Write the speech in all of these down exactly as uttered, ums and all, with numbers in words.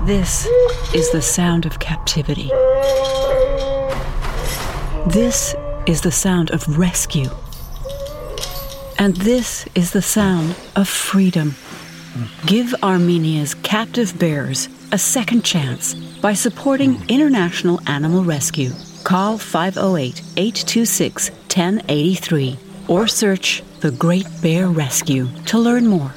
This is the sound of captivity. This is the sound of rescue. And this is the sound of freedom. Give Armenia's captive bears a second chance by supporting International Animal Rescue. Call five oh eight, eight two six, one oh eight three or search The Great Bear Rescue to learn more.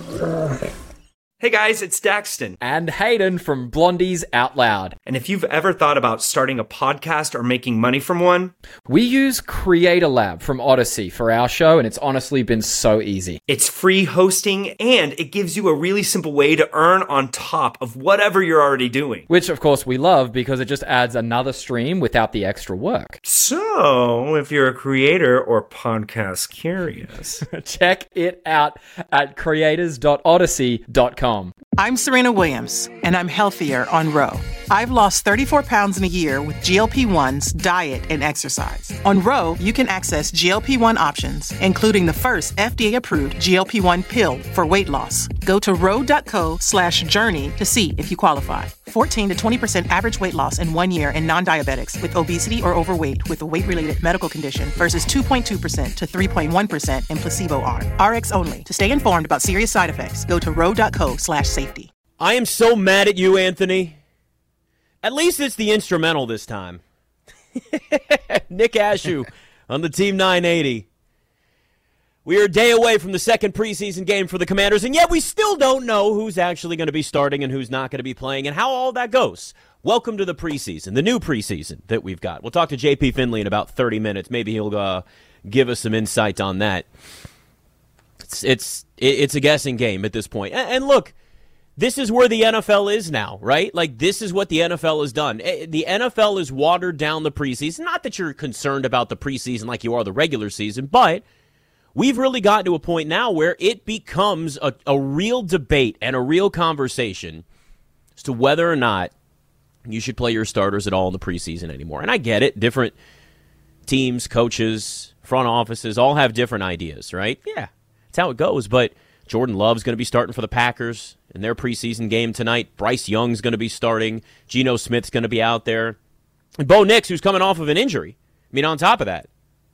Hey guys, it's Daxton. And Hayden from Blondies Out Loud. And if you've ever thought about starting a podcast or making money from one, we use Creator Lab from Odyssey for our show, and it's honestly been so easy. It's free hosting, and it gives you a really simple way to earn on top of whatever you're already doing. Which, of course, we love because it just adds another stream without the extra work. So, if you're a creator or podcast curious, check it out at creators dot odyssey dot com. I'm Serena Williams, and I'm healthier on Ro. I've lost thirty-four pounds in a year with G L P ones, diet, and exercise. On Ro, you can access G L P one options, including the first F D A-approved G L P one pill for weight loss. Go to ro.co slash journey to see if you qualify. fourteen to twenty percent average weight loss in one year in non-diabetics with obesity or overweight with a weight-related medical condition versus two point two percent to three point one percent in placebo arm. R X only. To stay informed about serious side effects, go to ro.co slash safety. I am so mad at you, Anthony. At least it's the instrumental this time. Nick Ashew on the Team nine eighty. We are a day away from the second preseason game for the Commanders, and yet we still don't know who's actually going to be starting and who's not going to be playing and how all that goes. Welcome to the preseason, the new preseason that we've got. We'll talk to J P Finley in about thirty minutes. Maybe he'll uh, give us some insight on that. It's, it's, it's a guessing game at this point. And, and look, this is where the N F L is now, right? Like, this is what the N F L has done. The N F L has watered down the preseason. Not that you're concerned about the preseason like you are the regular season, but we've really gotten to a point now where it becomes a, a real debate and a real conversation as to whether or not you should play your starters at all in the preseason anymore. And I get it. Different teams, coaches, front offices all have different ideas, right? Yeah, that's how it goes. But Jordan Love's going to be starting for the Packers in their preseason game tonight. Bryce Young's going to be starting. Geno Smith's going to be out there. And Bo Nix, who's coming off of an injury. I mean, on top of that,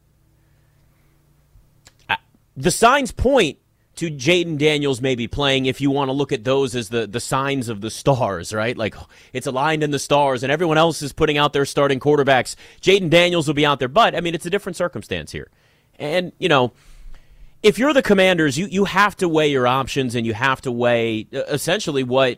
the signs point to Jaden Daniels maybe playing if you want to look at those as the, the signs of the stars, right? Like, it's aligned in the stars, and everyone else is putting out their starting quarterbacks. Jaden Daniels will be out there, but, I mean, it's a different circumstance here. And, you know, if you're the Commanders, you, you have to weigh your options, and you have to weigh essentially what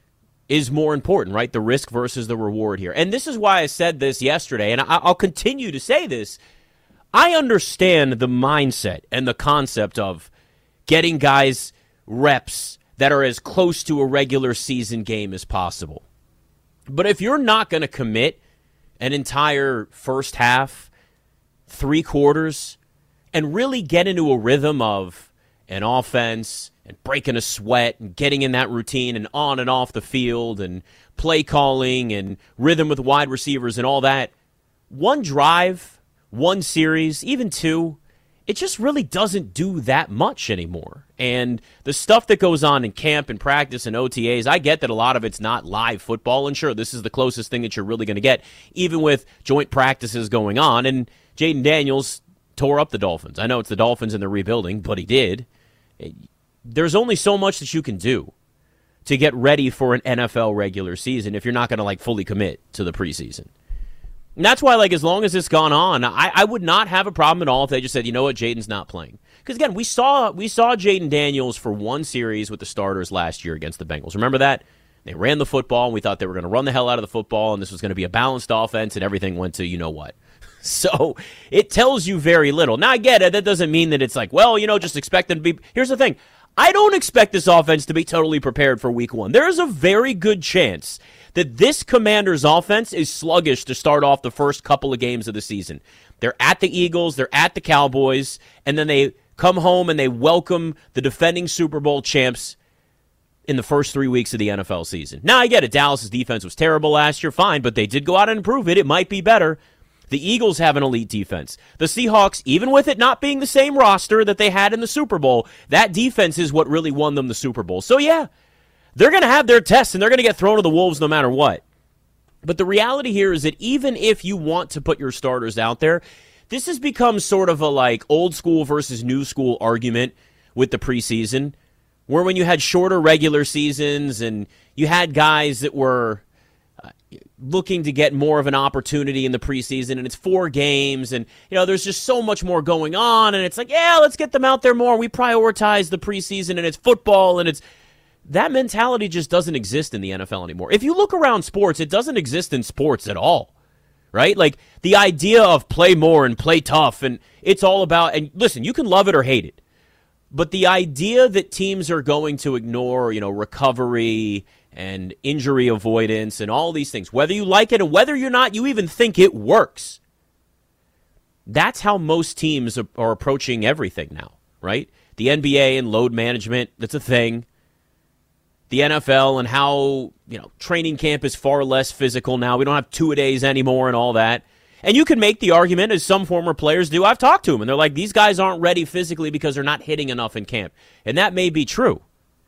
is more important, right? The risk versus the reward here. And this is why I said this yesterday, and I, I'll continue to say this. I understand the mindset and the concept of getting guys reps that are as close to a regular season game as possible. But if you're not going to commit an entire first half, three quarters, and really get into a rhythm of an offense and breaking a sweat and getting in that routine and on and off the field and play calling and rhythm with wide receivers and all that, one drive, one series, even two, it just really doesn't do that much anymore. And the stuff that goes on in camp and practice and O T As, I get that a lot of it's not live football, and sure, this is the closest thing that you're really going to get, even with joint practices going on. And Jaden Daniels tore up the Dolphins. I know it's the Dolphins and they're rebuilding, but he did. There's only so much that you can do to get ready for an N F L regular season if you're not going to like fully commit to the preseason. And that's why, like, as long as it's gone on, I, I would not have a problem at all if they just said, you know what, Jaden's not playing. Because, again, we saw we saw Jaden Daniels for one series with the starters last year against the Bengals. Remember that? They ran the football, and we thought they were going to run the hell out of the football, and this was going to be a balanced offense, and everything went to you-know-what. So it tells you very little. Now, I get it. That doesn't mean that it's like, well, you know, just expect them to be. Here's the thing. I don't expect this offense to be totally prepared for week one. There is a very good chance that this Commanders offense is sluggish to start off the first couple of games of the season. They're at the Eagles, they're at the Cowboys, and then they come home and they welcome the defending Super Bowl champs in the first three weeks of the N F L season. Now, I get it. Dallas' defense was terrible last year, fine, but they did go out and improve it. It might be better. The Eagles have an elite defense. The Seahawks, even with it not being the same roster that they had in the Super Bowl, that defense is what really won them the Super Bowl. So, yeah, they're going to have their tests and they're going to get thrown to the wolves no matter what. But the reality here is that even if you want to put your starters out there, this has become sort of a like old school versus new school argument with the preseason, where when you had shorter regular seasons and you had guys that were uh, looking to get more of an opportunity in the preseason, and it's four games, and you know there's just so much more going on, and it's like, yeah, let's get them out there more. We prioritize the preseason, and it's football, and it's that mentality just doesn't exist in the N F L anymore. If you look around sports, it doesn't exist in sports at all. Right? Like the idea of play more and play tough, and it's all about, and listen, you can love it or hate it, but the idea that teams are going to ignore, you know, recovery and injury avoidance and all these things, whether you like it and whether you're not, you even think it works. That's how most teams are, are approaching everything now, right? The N B A and load management, that's a thing. The N F L and how, you know, training camp is far less physical now. We don't have two-a-days anymore and all that. And you can make the argument, as some former players do. I've talked to them, and they're like, these guys aren't ready physically because they're not hitting enough in camp. And that may be true.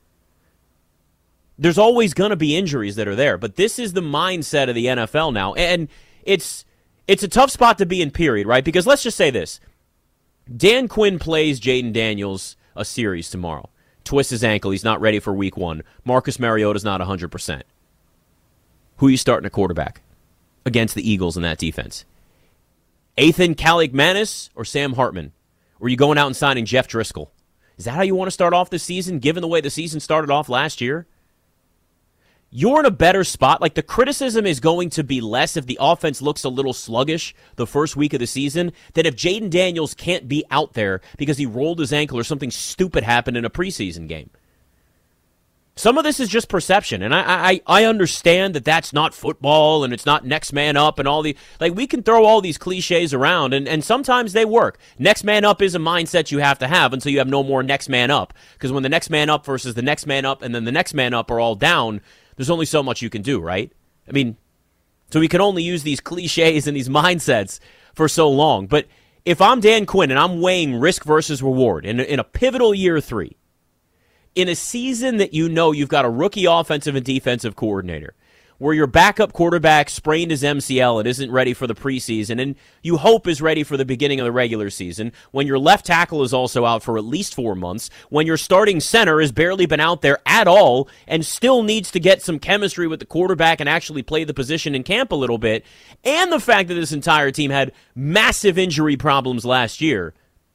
There's always going to be injuries that are there, but this is the mindset of the N F L now. And it's it's a tough spot to be in, period, right? Because let's just say this. Dan Quinn plays Jayden Daniels a series tomorrow. Twists his ankle. He's not ready for week one. Marcus Mariota's not one hundred percent. Who are you starting a quarterback against the Eagles in that defense? Ethan Kaliakmanis or Sam Hartman? Or are you going out and signing Jeff Driscoll? Is that how you want to start off the season, given the way the season started off last year? You're in a better spot. Like, the criticism is going to be less if the offense looks a little sluggish the first week of the season than if Jayden Daniels can't be out there because he rolled his ankle or something stupid happened in a preseason game. Some of this is just perception, and I, I I understand that that's not football and it's not next man up and all the, like, we can throw all these cliches around, and, and sometimes they work. Next man up is a mindset you have to have until you have no more next man up, because when the next man up versus the next man up and then the next man up are all down, there's only so much you can do, right? I mean, so we can only use these cliches and these mindsets for so long. But if I'm Dan Quinn and I'm weighing risk versus reward in, in a pivotal year three, in a season that you know you've got a rookie offensive and defensive coordinator, where your backup quarterback sprained his M C L and isn't ready for the preseason, and you hope is ready for the beginning of the regular season, when your left tackle is also out for at least four months, when your starting center has barely been out there at all and still needs to get some chemistry with the quarterback and actually play the position in camp a little bit, and the fact that this entire team had massive injury problems last year,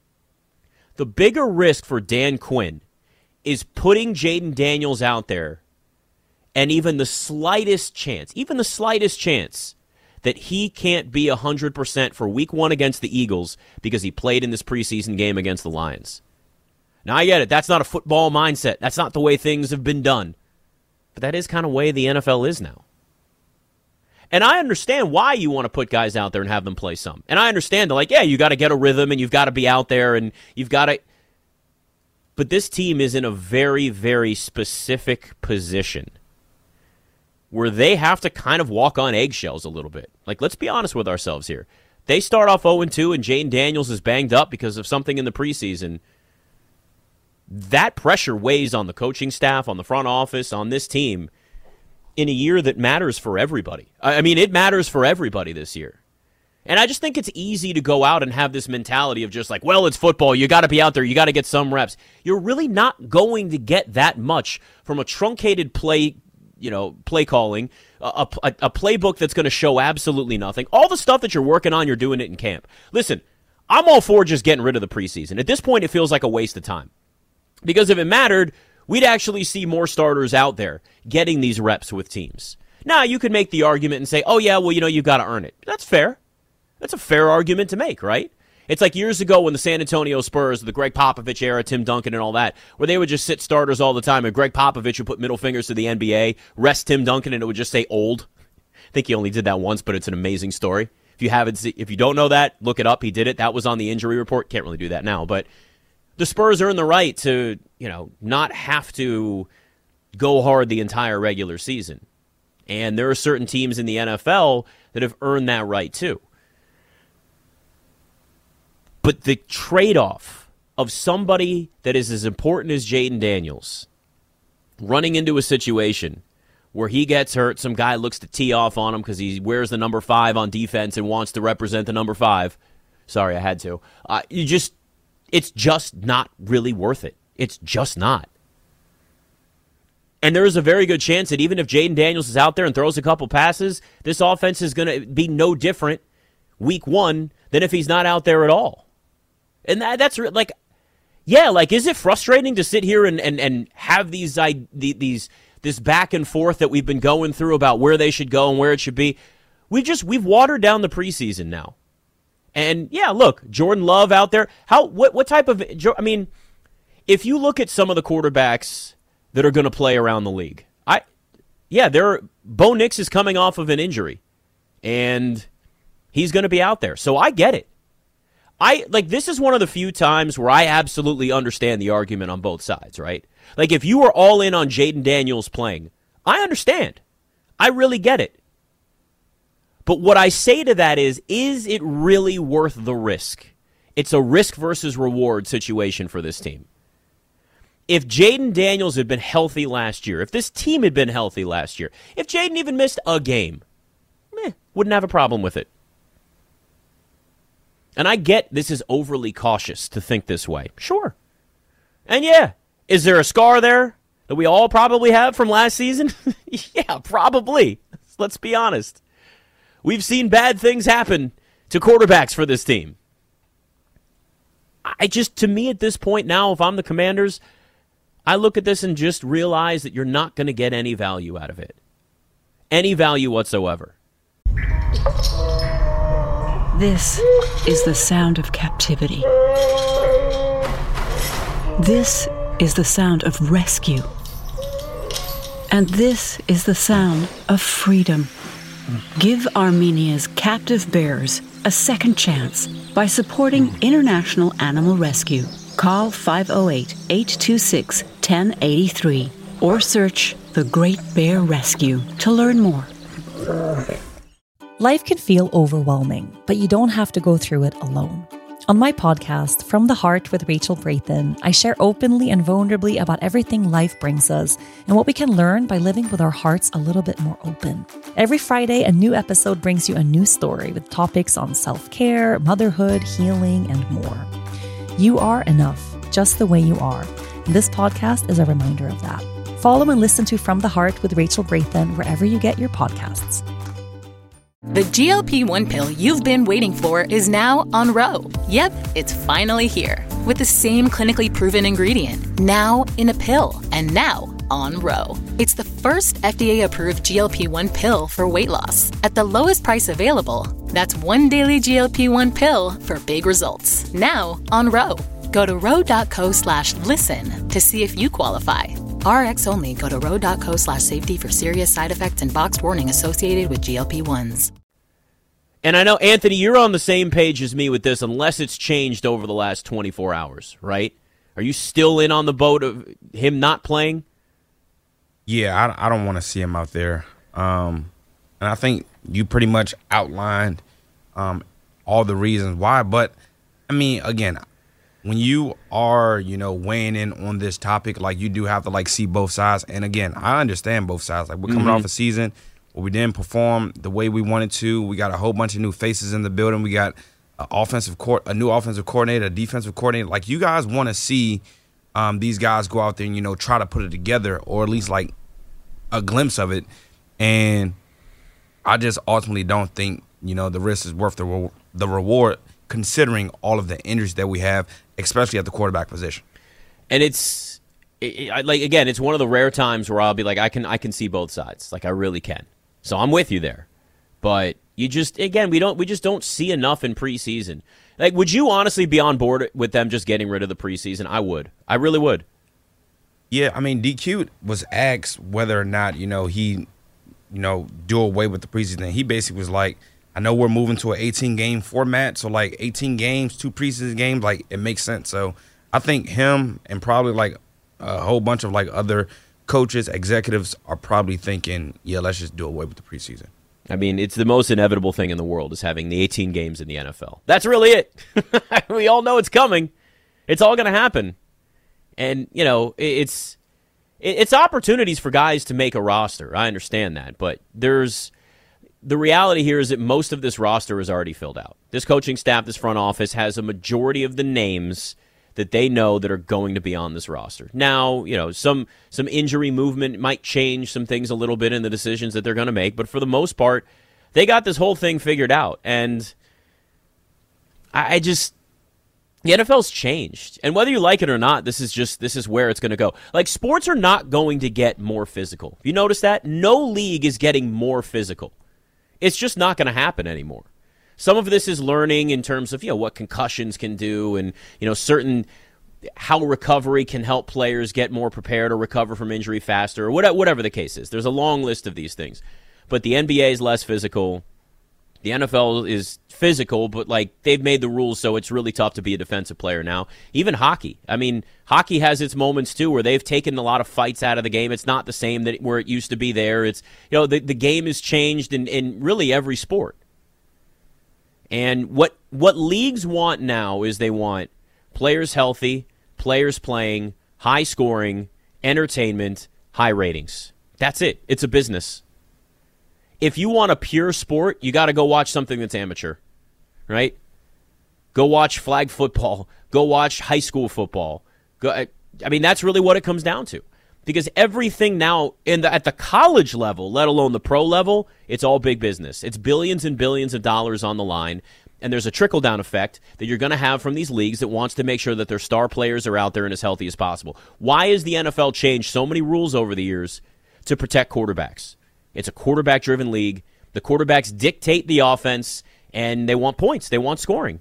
the bigger risk for Dan Quinn is putting Jayden Daniels out there and even the slightest chance, even the slightest chance that he can't be one hundred percent for week one against the Eagles because he played in this preseason game against the Lions. Now, I get it. That's not a football mindset. That's not the way things have been done. But that is kind of the way the N F L is now. And I understand why you want to put guys out there and have them play some. And I understand, like, yeah, you got to get a rhythm and you've got to be out there and you've got to... But this team is in a very, very specific position where they have to kind of walk on eggshells a little bit. Like, let's be honest with ourselves here. They start off oh and two and Jayden Daniels is banged up because of something in the preseason. That pressure weighs on the coaching staff, on the front office, on this team in a year that matters for everybody. I mean, it matters for everybody this year. And I just think it's easy to go out and have this mentality of just like, well, it's football. You got to be out there. You got to get some reps. You're really not going to get that much from a truncated play, you know, play calling, a, a, a playbook that's going to show absolutely nothing. All the stuff that you're working on, you're doing it in camp. Listen, I'm all for just getting rid of the preseason. At this point, it feels like a waste of time. Because if it mattered, we'd actually see more starters out there getting these reps with teams. Now, you could make the argument and say, oh, yeah, well, you know, you've got to earn it. That's fair. That's a fair argument to make, right? It's like years ago when the San Antonio Spurs, the Greg Popovich era, Tim Duncan and all that, where they would just sit starters all the time, and Greg Popovich would put middle fingers to the N B A, rest Tim Duncan, and it would just say old. I think he only did that once, but it's an amazing story. If you haven't, if you don't know that, look it up. He did it. That was on the injury report. Can't really do that now, but the Spurs earn the right to, you know, not have to go hard the entire regular season. And there are certain teams in the N F L that have earned that right too. But the trade-off of somebody that is as important as Jayden Daniels running into a situation where he gets hurt, some guy looks to tee off on him because he wears the number five on defense and wants to represent the number five. Sorry, I had to. Uh, you just, it's just not really worth it. It's just not. And there is a very good chance that even if Jayden Daniels is out there and throws a couple passes, this offense is going to be no different week one than if he's not out there at all. And that, that's like, yeah, like, is it frustrating to sit here and, and, and have these, I, these, this back and forth that we've been going through about where they should go and where it should be? We've just, we've watered down the preseason now. And yeah, look, Jordan Love out there. How, what, what type of, I mean, if you look at some of the quarterbacks that are going to play around the league, I, yeah, there, Bo Nix is coming off of an injury and he's going to be out there. So I get it. I like this is one of the few times where I absolutely understand the argument on both sides, right? Like if you were all in on Jayden Daniels playing, I understand. I really get it. But what I say to that is, is it really worth the risk? It's a risk versus reward situation for this team. If Jayden Daniels had been healthy last year, if this team had been healthy last year, if Jayden even missed a game, meh, wouldn't have a problem with it. And I get this is overly cautious to think this way. Sure. And yeah, is there a scar there that we all probably have from last season? Yeah, probably. Let's be honest. We've seen bad things happen to quarterbacks for this team. I just, to me at this point now, if I'm the Commanders, I look at this and just realize that you're not going to get any value out of it. Any value whatsoever. This is the sound of captivity. This is the sound of rescue. And this is the sound of freedom. Give Armenia's captive bears a second chance by supporting International Animal Rescue. Call five oh eight, eight two six, one oh eight three or search The Great Bear Rescue to learn more. Life can feel overwhelming, but you don't have to go through it alone. On my podcast, From the Heart with Rachel Brathen, I share openly and vulnerably about everything life brings us and what we can learn by living with our hearts a little bit more open. Every Friday, a new episode brings you a new story with topics on self-care, motherhood, healing, and more. You are enough, just the way you are. And this podcast is a reminder of that. Follow and listen to From the Heart with Rachel Brathen wherever you get your podcasts. The G L P one pill you've been waiting for is now on Ro. Yep, it's finally here. With the same clinically proven ingredient, now in a pill, and now on Ro. It's the first F D A-approved G L P one pill for weight loss. At the lowest price available, that's one daily G L P one pill for big results. Now on Ro. Go to ro.co slash listen to see if you qualify. R X only. Go to ro.co slash safety for serious side effects and boxed warning associated with G L P ones. And I know, Anthony, you're on the same page as me with this, unless it's changed over the last twenty-four hours, right? Are you still in on the boat of him not playing? Yeah, I, I don't want to see him out there. Um, and I think you pretty much outlined um, all the reasons why. But, I mean, again, when you are, you know, weighing in on this topic, like, you do have to, like, see both sides. And, again, I understand both sides. Like, we're coming mm-hmm. off a season where we didn't perform the way we wanted to. We got a whole bunch of new faces in the building. We got a, offensive court, a new offensive coordinator, a defensive coordinator. Like, you guys want to see um, these guys go out there and, you know, try to put it together, or at least, like, a glimpse of it. And I just ultimately don't think, you know, the risk is worth the re- the reward, considering all of the injuries that we have, especially at the quarterback position. And it's it, it, like, again, it's one of the rare times where I'll be like, I can I can see both sides. Like, I really can. So I'm with you there. But you just, again, we don't we just don't see enough in preseason. Like, would you honestly be on board with them just getting rid of the preseason? I would. I really would. Yeah, I mean, D Q was asked whether or not, you know, he, you know, do away with the preseason. And he basically was like, I know we're moving to an eighteen-game format, so, like, eighteen games, two preseason games, like, it makes sense. So I think him and probably, like, a whole bunch of, like, other coaches, executives are probably thinking, yeah, let's just do away with the preseason. I mean, it's the most inevitable thing in the world is having the eighteen games in the N F L. That's really it. We all know it's coming. It's all going to happen. And, you know, it's it's opportunities for guys to make a roster. I understand that, but there's the reality here is that most of this roster is already filled out. This coaching staff, this front office has a majority of the names that they know that are going to be on this roster. Now, you know, some some injury movement might change some things a little bit in the decisions that they're going to make, but for the most part, they got this whole thing figured out. And I, I just, the N F L's changed. And whether you like it or not, this is just, this is where it's going to go. Like, sports are not going to get more physical. You notice that? No league is getting more physical. It's just not going to happen anymore. Some of this is learning in terms of, you know, what concussions can do and, you know, certain how recovery can help players get more prepared or recover from injury faster or whatever, whatever the case is. There's a long list of these things. But the N B A is less physical. The N F L is physical, but, like, they've made the rules so it's really tough to be a defensive player now. Even hockey. I mean, hockey has its moments, too, where they've taken a lot of fights out of the game. It's not the same that where it used to be there. It's, you know, the, the game has changed in, in really every sport. And what what leagues want now is they want players healthy, players playing, high scoring, entertainment, high ratings. That's it. It's a business. If you want a pure sport, you got to go watch something that's amateur, right? Go watch flag football. Go watch high school football. Go, I mean, that's really what it comes down to. Because everything now in the, at the college level, let alone the pro level, it's all big business. It's billions and billions of dollars on the line, and there's a trickle-down effect that you're going to have from these leagues that wants to make sure that their star players are out there and as healthy as possible. Why has the N F L changed so many rules over the years to protect quarterbacks? It's a quarterback-driven league. The quarterbacks dictate the offense, and they want points. They want scoring.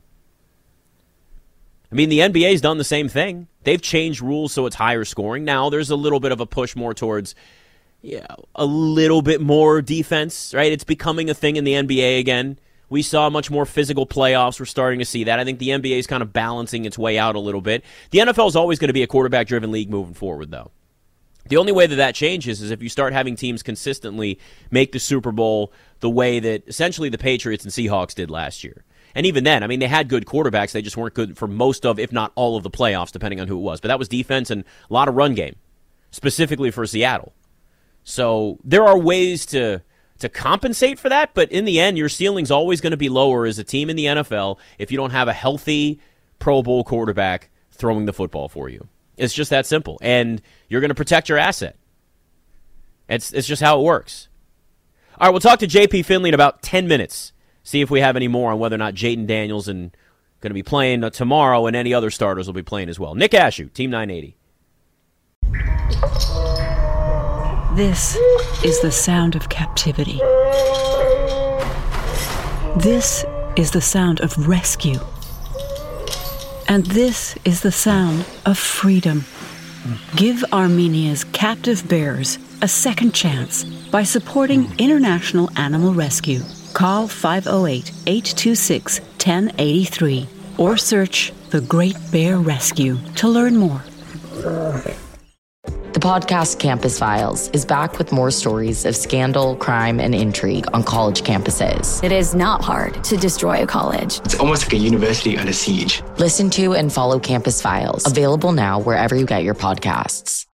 I mean, the N B A's done the same thing. They've changed rules so it's higher scoring. Now there's a little bit of a push more towards yeah, a little bit more defense, right? It's becoming a thing in the N B A again. We saw much more physical playoffs. We're starting to see that. I think the N B A is kind of balancing its way out a little bit. The N F L is always going to be a quarterback-driven league moving forward, though. The only way that that changes is if you start having teams consistently make the Super Bowl the way that essentially the Patriots and Seahawks did last year. And even then, I mean, they had good quarterbacks. They just weren't good for most of, if not all of the playoffs, depending on who it was. But that was defense and a lot of run game, specifically for Seattle. So there are ways to to compensate for that, but in the end, your ceiling's always going to be lower as a team in the N F L if you don't have a healthy Pro Bowl quarterback throwing the football for you. It's just that simple. And you're going to protect your asset. It's, it's just how it works. All right, we'll talk to J P Finley in about ten minutes. See if we have any more on whether or not Jayden Daniels and going to be playing tomorrow and any other starters will be playing as well. Nick Ashew, Team nine eighty. This is the sound of captivity. This is the sound of rescue. And this is the sound of freedom. Give Armenia's captive bears a second chance by supporting International Animal Rescue. Call five oh eight, eight two six, one oh eight three or search The Great Bear Rescue to learn more. The podcast Campus Files is back with more stories of scandal, crime, and intrigue on college campuses. It is not hard to destroy a college. It's almost like a university under siege. Listen to and follow Campus Files, available now wherever you get your podcasts.